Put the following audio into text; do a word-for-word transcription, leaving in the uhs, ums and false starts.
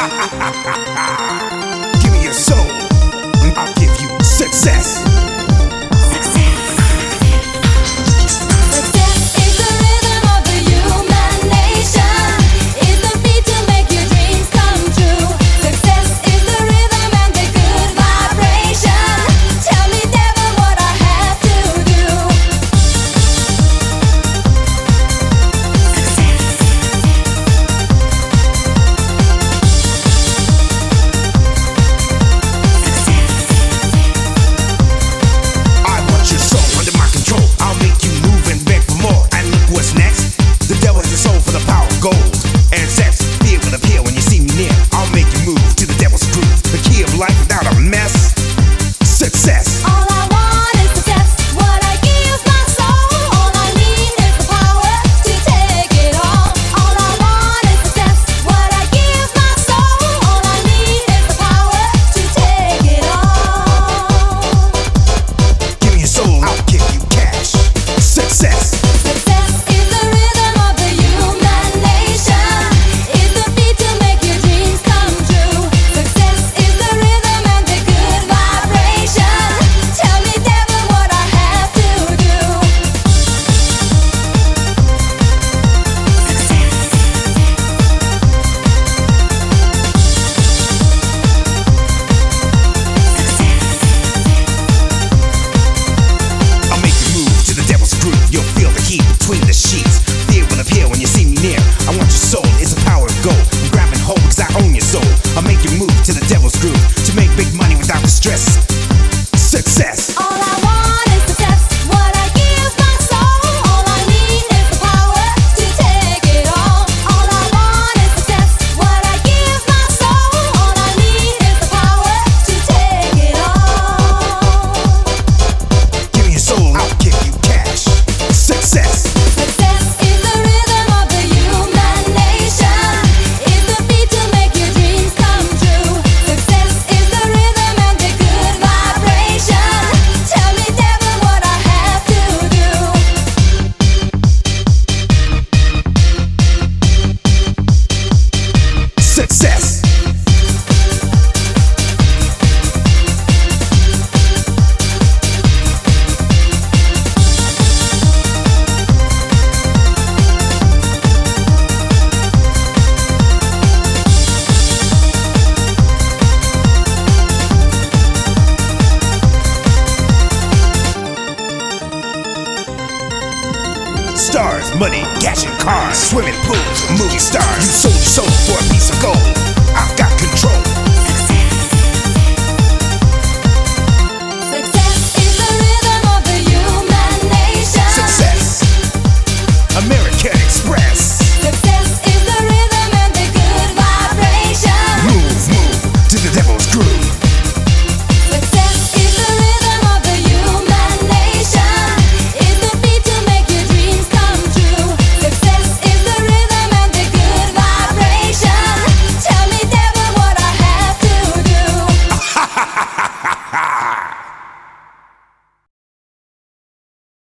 Give me your soul, and I'll give you success. Between the sheets, fear will appear when you see me near. I want your soul, it's a power of gold. I'm grabbing hold because I own your soul. I'll make you move to the devil's groove to make big money without the stress. Success. All I want is success. What I give my soul. All I need is the power to take it all. All I want is success. What I give my soul. All I need is the power to take it all. Give me your soul, I'll give you cash. Success. Success. Stars, money, cash and cars, swimming pools, movie stars. You sold your soul for a piece of gold.